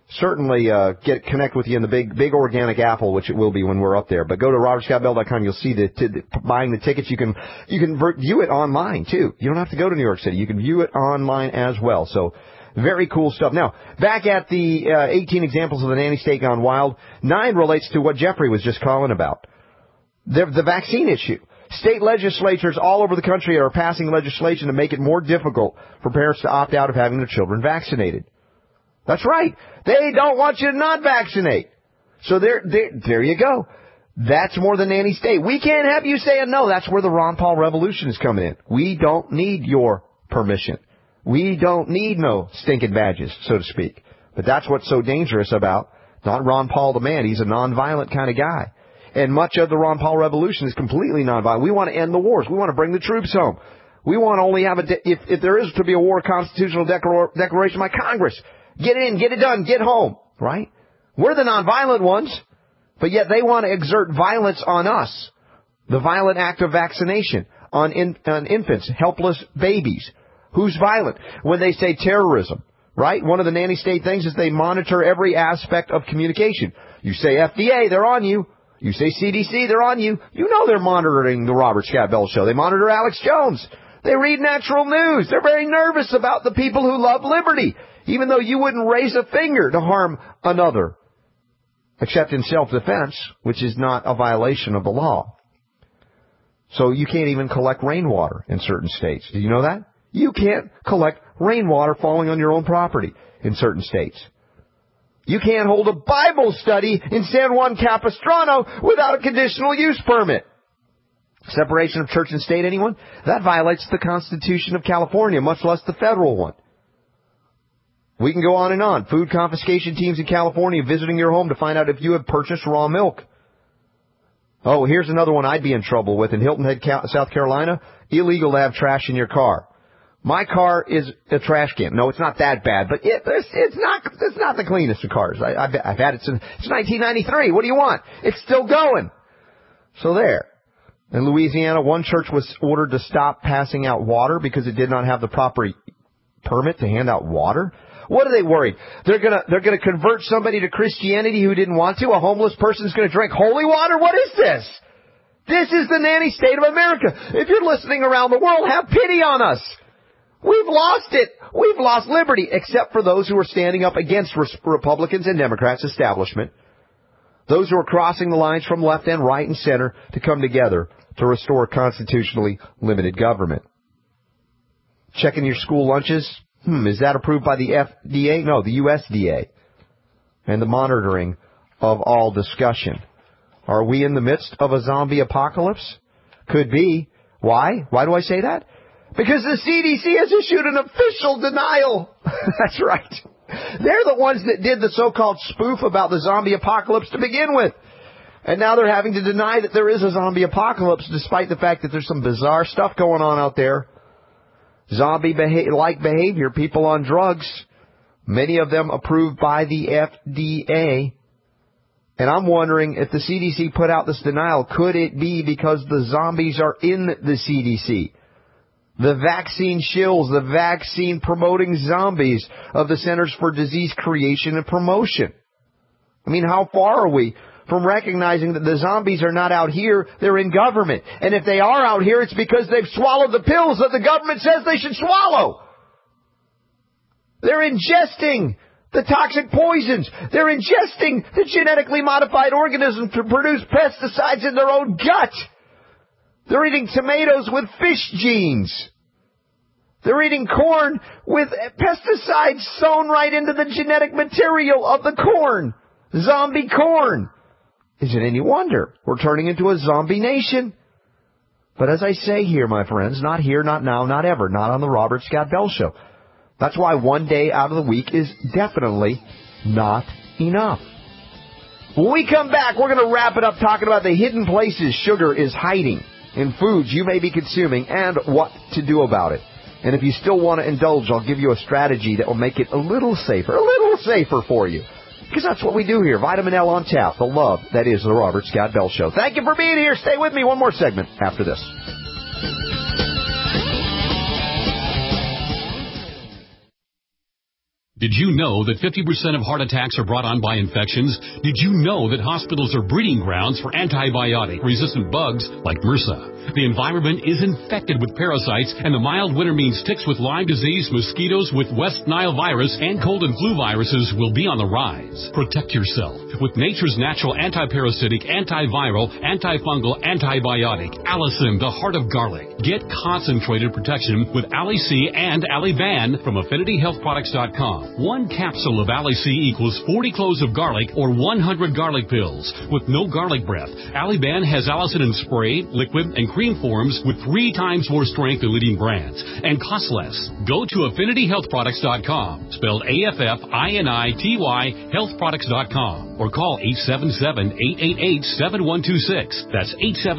connect with you in the big organic apple, which it will be when we're up there. But go to robertscottbell.com. You'll see buying the tickets. You can view it online too. You don't have to go to New York City. You can view it online as well. So very cool stuff. Now back at the 18 examples of the nanny state gone wild. 9 relates to what Jeffrey was just calling about, the vaccine issue. State legislatures all over the country are passing legislation to make it more difficult for parents to opt out of having their children vaccinated. That's right. They don't want you to not vaccinate. So there you go. That's more than nanny state. We can't have you saying no. That's where the Ron Paul revolution is coming in. We don't need your permission. We don't need no stinking badges, so to speak. But that's what's so dangerous about not Ron Paul the man. He's a nonviolent kind of guy. And much of the Ron Paul revolution is completely nonviolent. We want to end the wars. We want to bring the troops home. We want to only have if there is to be a war, constitutional declaration by Congress. Get in, get it done, get home, right? We're the nonviolent ones, but yet they want to exert violence on us. The violent act of vaccination on infants, helpless babies. Who's violent? When they say terrorism, right? One of the nanny state things is they monitor every aspect of communication. You say FDA, they're on you. You say CDC, they're on you. You know they're monitoring the Robert Scott Bell Show. They monitor Alex Jones. They read Natural News. They're very nervous about the people who love liberty, even though you wouldn't raise a finger to harm another, except in self-defense, which is not a violation of the law. So you can't even collect rainwater in certain states. Do you know that? You can't collect rainwater falling on your own property in certain states. You can't hold a Bible study in San Juan Capistrano without a conditional use permit. Separation of church and state, anyone? That violates the Constitution of California, much less the federal one. We can go on and on. Food confiscation teams in California visiting your home to find out if you have purchased raw milk. Oh, here's another one I'd be in trouble with in Hilton Head, South Carolina. Illegal to have trash in your car. My car is a trash can. No, it's not that bad, but it's not the cleanest of cars. I've had it since 1993. What do you want? It's still going. So there. In Louisiana, one church was ordered to stop passing out water because it did not have the proper permit to hand out water. What are they worried? They're gonna convert somebody to Christianity who didn't want to? A homeless person's gonna drink holy water? What is this? This is the nanny state of America. If you're listening around the world, have pity on us. We've lost it. We've lost liberty, except for those who are standing up against Republicans and Democrats' establishment. Those who are crossing the lines from left and right and center to come together to restore constitutionally limited government. Checking your school lunches? Is that approved by the FDA? No, the USDA. And the monitoring of all discussion. Are we in the midst of a zombie apocalypse? Could be. Why? Why do I say that? Because the CDC has issued an official denial. That's right. They're the ones that did the so-called spoof about the zombie apocalypse to begin with. And now they're having to deny that there is a zombie apocalypse, despite the fact that there's some bizarre stuff going on out there. Zombie-like behavior, people on drugs, many of them approved by the FDA. And I'm wondering if the CDC put out this denial, could it be because the zombies are in the CDC? The vaccine shills, the vaccine-promoting zombies of the Centers for Disease Creation and Promotion. I mean, how far are we from recognizing that the zombies are not out here, they're in government? And if they are out here, it's because they've swallowed the pills that the government says they should swallow. They're ingesting the toxic poisons. They're ingesting the genetically modified organisms to produce pesticides in their own gut. They're eating tomatoes with fish genes. They're eating corn with pesticides sewn right into the genetic material of the corn. Zombie corn. Is it any wonder we're turning into a zombie nation? But as I say here, my friends, not here, not now, not ever, not on the Robert Scott Bell Show. That's why one day out of the week is definitely not enough. When we come back, we're going to wrap it up talking about the hidden places sugar is hiding in foods you may be consuming and what to do about it. And if you still want to indulge, I'll give you a strategy that will make it a little safer for you. Because that's what we do here. Vitamin L on tap. The love that is the Robert Scott Bell Show. Thank you for being here. Stay with me. One more segment after this. Did you know that 50% of heart attacks are brought on by infections? Did you know that hospitals are breeding grounds for antibiotic-resistant bugs like MRSA? The environment is infected with parasites, and the mild winter means ticks with Lyme disease, mosquitoes with West Nile virus, and cold and flu viruses will be on the rise. Protect yourself with nature's natural antiparasitic, antiviral, antifungal, antibiotic, Allicin, the heart of garlic. Get concentrated protection with Ali-C and Ali-Ban from AffinityHealthProducts.com. One capsule of Ali-C equals 40 cloves of garlic or 100 garlic pills. With no garlic breath, Ali-Ban has Allicin in spray, liquid, and cream forms with 3 times more strength than leading brands and costs less. Go to AffinityHealthProducts.com, spelled AFFINITY, healthproducts.com, or call 877-888-7126. That's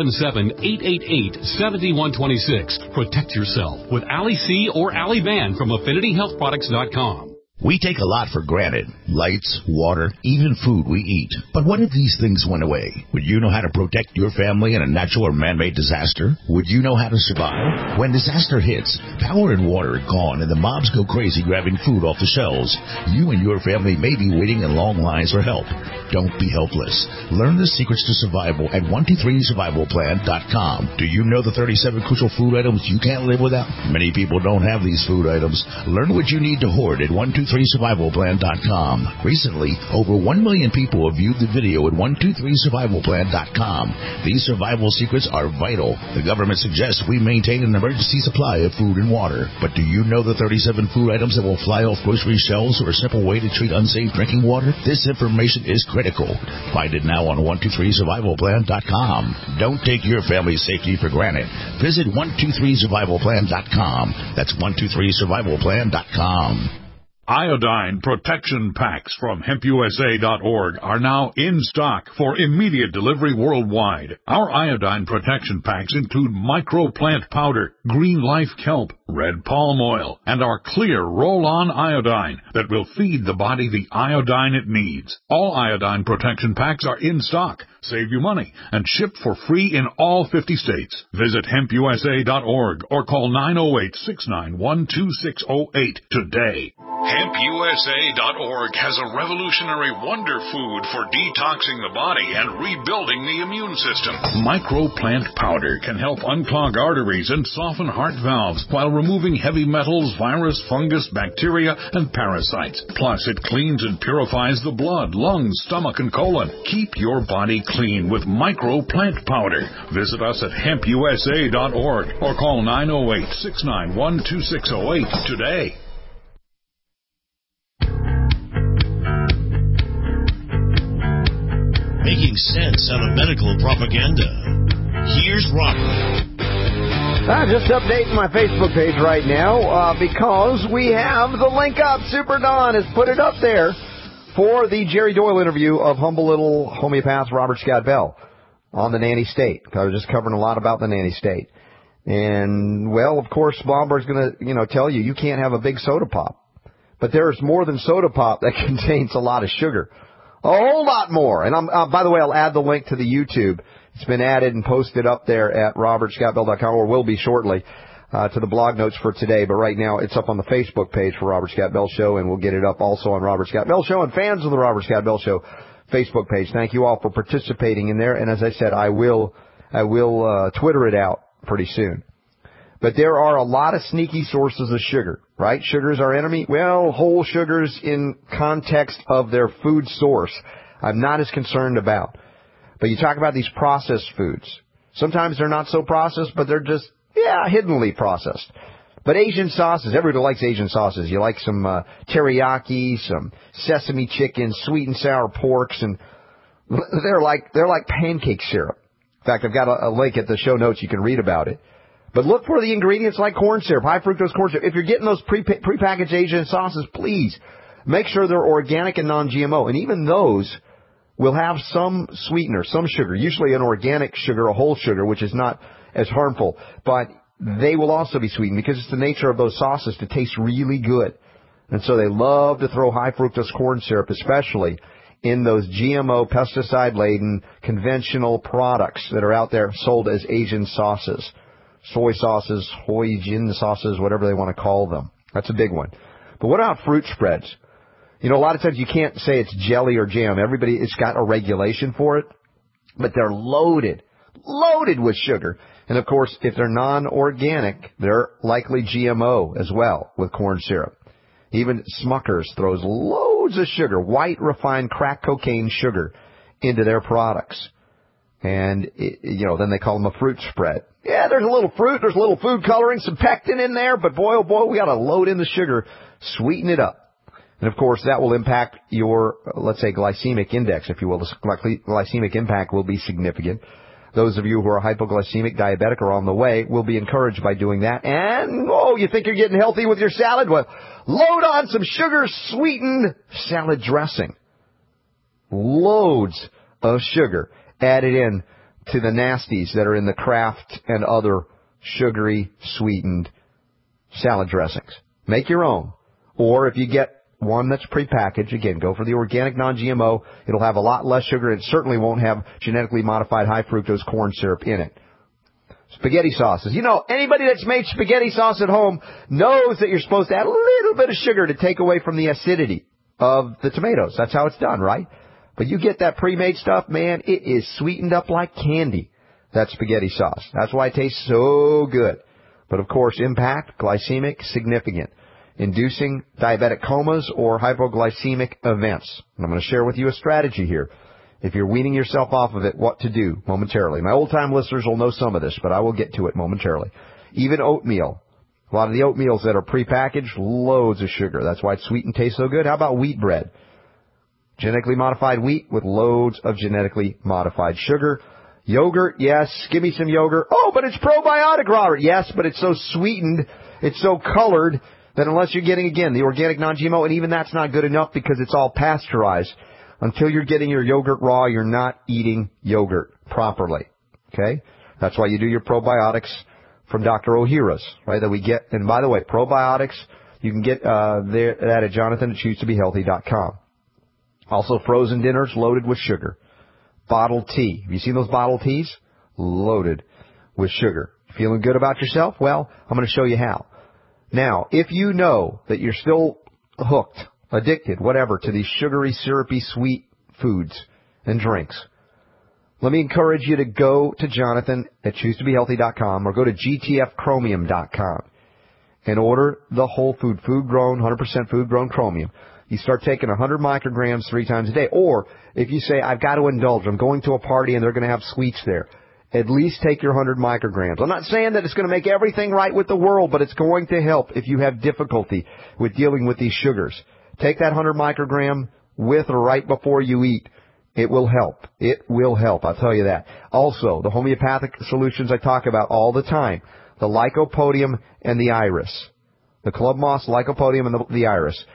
877-888-7126. Protect yourself with Ali-C or Ali-Ban from AffinityHealthProducts.com. We take a lot for granted. Lights, water, even food we eat. But what if these things went away? Would you know how to protect your family in a natural or man-made disaster? Would you know how to survive? When disaster hits, power and water are gone and the mobs go crazy grabbing food off the shelves. You and your family may be waiting in long lines for help. Don't be helpless. Learn the secrets to survival at 123survivalplan.com. Do you know the 37 crucial food items you can't live without? Many people don't have these food items. Learn what you need to hoard at 123survivalplan.com. Recently, over 1 million people have viewed the video at 123survivalplan.com. These survival secrets are vital. The government suggests we maintain an emergency supply of food and water. But do you know the 37 food items that will fly off grocery shelves or a simple way to treat unsafe drinking water? This information is critical. Find it now on 123survivalplan.com. Don't take your family's safety for granted. Visit 123survivalplan.com. That's 123survivalplan.com. Iodine protection packs from HempUSA.org are now in stock for immediate delivery worldwide. Our iodine protection packs include microplant powder, green life kelp, red palm oil, and our clear roll-on iodine that will feed the body the iodine it needs. All iodine protection packs are in stock, save you money, and shipped for free in all 50 states. Visit HempUSA.org or call 908-691-2608 today. HempUSA.org has a revolutionary wonder food for detoxing the body and rebuilding the immune system. Microplant powder can help unclog arteries and soften heart valves while removing heavy metals, virus, fungus, bacteria, and parasites. Plus, it cleans and purifies the blood, lungs, stomach, and colon. Keep your body clean with Microplant powder. Visit us at HempUSA.org or call 908-691-2608 today. Making sense out of medical propaganda. Here's Robert. Just updating my Facebook page right now because we have the link up. Super Don has put it up there for the Jerry Doyle interview of humble little homeopath Robert Scott Bell on the nanny state. I was just covering a lot about the nanny state. And, well, of course, Blomberg's going to, tell you you can't have a big soda pop. But there's more than soda pop that contains a lot of sugar. A whole lot more. And by the way, I'll add the link to the YouTube. It's been added and posted up there at robertscottbell.com, or will be shortly, to the blog notes for today. But right now, it's up on the Facebook page for Robert Scott Bell Show, and we'll get it up also on Robert Scott Bell Show and fans of the Robert Scott Bell Show Facebook page. Thank you all for participating in there. And as I said, I will Twitter it out pretty soon. But there are a lot of sneaky sources of sugar, right? Sugar is our enemy. Well, whole sugars in context of their food source, I'm not as concerned about. But you talk about these processed foods. Sometimes they're not so processed, but they're just, hiddenly processed. But Asian sauces, everybody likes Asian sauces. You like some teriyaki, some sesame chicken, sweet and sour porks, and they're like pancake syrup. In fact, I've got a link at the show notes. You can read about it. But look for the ingredients like corn syrup, high fructose corn syrup. If you're getting those prepackaged Asian sauces, please make sure they're organic and non-GMO. And even those will have some sweetener, some sugar, usually an organic sugar, a whole sugar, which is not as harmful. But they will also be sweetened because it's the nature of those sauces to taste really good. And so they love to throw high fructose corn syrup, especially in those GMO, pesticide-laden, conventional products that are out there sold as Asian sauces. Soy sauces, Hoisin sauces, whatever they want to call them. That's a big one. But what about fruit spreads? A lot of times you can't say it's jelly or jam. It's got a regulation for it. But they're loaded with sugar. And, of course, if they're non-organic, they're likely GMO as well with corn syrup. Even Smucker's throws loads of sugar, white refined crack cocaine sugar, into their products. And, then they call them a fruit spread. Yeah, there's a little fruit, there's a little food coloring, some pectin in there, but boy, oh boy, we got to load in the sugar, sweeten it up. And, of course, that will impact your, let's say, glycemic index, if you will. The glycemic impact will be significant. Those of you who are hypoglycemic, diabetic, or on the way will be encouraged by doing that. And, you think you're getting healthy with your salad? Well, load on some sugar-sweetened salad dressing. Loads of sugar added in to the nasties that are in the Kraft and other sugary, sweetened salad dressings. Make your own. Or if you get one that's prepackaged, again, go for the organic non-GMO. It'll have a lot less sugar. It certainly won't have genetically modified high fructose corn syrup in it. Spaghetti sauces. Anybody that's made spaghetti sauce at home knows that you're supposed to add a little bit of sugar to take away from the acidity of the tomatoes. That's how it's done, right? But you get that pre-made stuff, man, it is sweetened up like candy, that spaghetti sauce. That's why it tastes so good. But, of course, impact, glycemic, significant. Inducing diabetic comas or hypoglycemic events. And I'm going to share with you a strategy here. If you're weaning yourself off of it, what to do momentarily. My old-time listeners will know some of this, but I will get to it momentarily. Even oatmeal. A lot of the oatmeals that are prepackaged, loads of sugar. That's why it's sweet and tastes so good. How about wheat bread? Genetically modified wheat with loads of genetically modified sugar. Yogurt, yes. Give me some yogurt. Oh, but it's probiotic, Robert. Yes, but it's so sweetened, it's so colored, then unless you're getting, again, the organic non-GMO, and even that's not good enough because it's all pasteurized, until you're getting your yogurt raw, you're not eating yogurt properly. Okay? That's why you do your probiotics from Dr. Ohhira's, right, that we get. And by the way, probiotics, you can get that at Jonathan@choosetobehealthy.com. Also, frozen dinners loaded with sugar. Bottled tea. Have you seen those bottled teas? Loaded with sugar. Feeling good about yourself? Well, I'm going to show you how. Now, if you know that you're still hooked, addicted, whatever, to these sugary, syrupy, sweet foods and drinks, let me encourage you to go to Jonathan@choosetobehealthy.com or go to GTFchromium.com and order the whole food, food-grown, 100% food-grown chromium. You start taking 100 micrograms 3 times a day. Or if you say, I've got to indulge, I'm going to a party and they're going to have sweets there, at least take your 100 micrograms. I'm not saying that it's going to make everything right with the world, but it's going to help if you have difficulty with dealing with these sugars. Take that 100 microgram with or right before you eat. It will help. It will help, I'll tell you that. Also, the homeopathic solutions I talk about all the time, the Lycopodium and the Iris. The club moss, Lycopodium, and the Iris.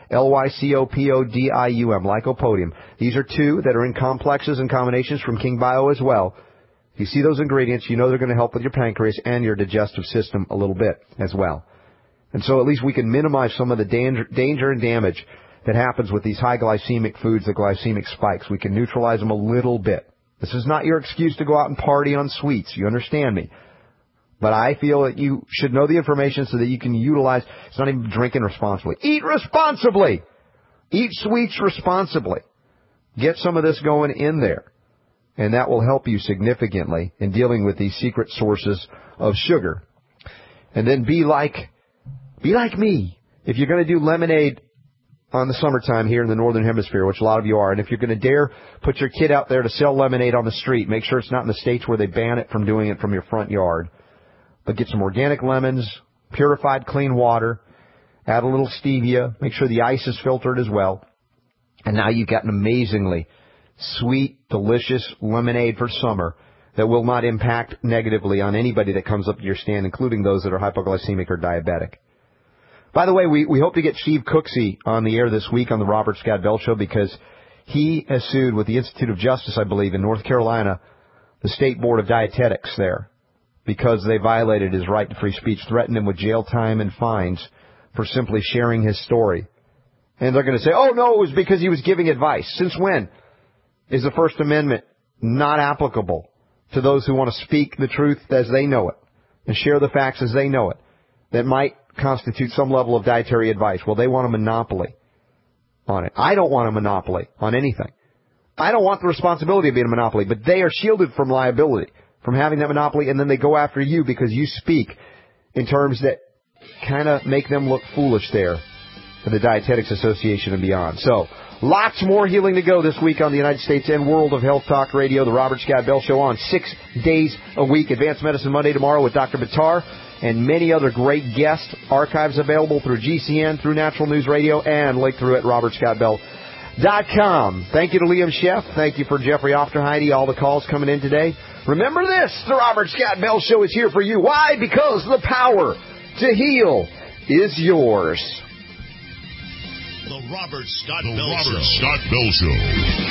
Lycopodium, Lycopodium. These are 2 that are in complexes and combinations from King Bio as well. If you see those ingredients, you know they're going to help with your pancreas and your digestive system a little bit as well. And so at least we can minimize some of the danger and damage that happens with these high glycemic foods, the glycemic spikes. We can neutralize them a little bit. This is not your excuse to go out and party on sweets. You understand me? But I feel that you should know the information so that you can utilize. It's not even drinking responsibly. Eat responsibly. Eat sweets responsibly. Get some of this going in there. And that will help you significantly in dealing with these secret sources of sugar. And then be like me. If you're going to do lemonade on the summertime here in the Northern Hemisphere, which a lot of you are, and if you're going to dare put your kid out there to sell lemonade on the street, make sure it's not in the states where they ban it from doing it from your front yard. But get some organic lemons, purified clean water, add a little stevia, make sure the ice is filtered as well. And now you've got an amazingly sweet, delicious lemonade for summer that will not impact negatively on anybody that comes up to your stand, including those that are hypoglycemic or diabetic. By the way, we hope to get Steve Cooksey on the air this week on the Robert Scott Bell Show because he has sued with the Institute of Justice, I believe, in North Carolina, the State Board of Dietetics there, because they violated his right to free speech, threatened him with jail time and fines for simply sharing his story. And they're going to say, oh, no, it was because he was giving advice. Since when is the First Amendment not applicable to those who want to speak the truth as they know it and share the facts as they know it that might constitute some level of dietary advice? Well, they want a monopoly on it. I don't want a monopoly on anything. I don't want the responsibility of being a monopoly, but they are shielded from liability, from having that monopoly, and then they go after you because you speak in terms that kind of make them look foolish there for the Dietetics Association and beyond. So, lots more healing to go this week on the United States and World of Health Talk Radio, the Robert Scott Bell Show on 6 days a week. Advanced Medicine Monday tomorrow with Dr. Bitar and many other great guests. Archives available through GCN, through Natural News Radio, and link through at robertscottbell.com. Thank you to Liam Sheff. Thank you for Jeffrey Ofterheide, all the calls coming in today. Remember this, the Robert Scott Bell Show is here for you. Why? Because the power to heal is yours. The Robert Scott Bell Show.